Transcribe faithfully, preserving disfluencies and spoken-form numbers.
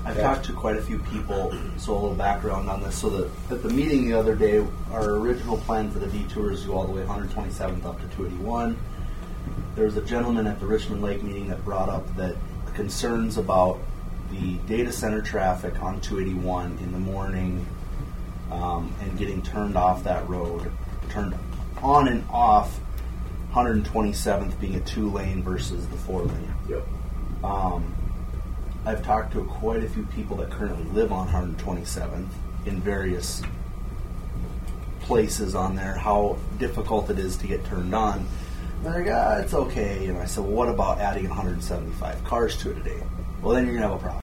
I've Okay. talked to quite a few people, so a little background on this. So that at the meeting the other day, our original plan for the detours to go all the way one twenty-seventh up to two eighty-one. There was a gentleman at the Richmond Lake meeting that brought up that concerns about the data center traffic on two eighty-one in the morning um, and getting turned off that road, turned on and off one twenty-seventh being a two-lane versus the four-lane. Yep. Um, I've talked to quite a few people that currently live on one twenty-seventh in various places on there, how difficult it is to get turned on. And they're like, ah, it's okay. And I said, well, what about adding one hundred seventy-five cars to it a day? Well, then you're going to have a problem.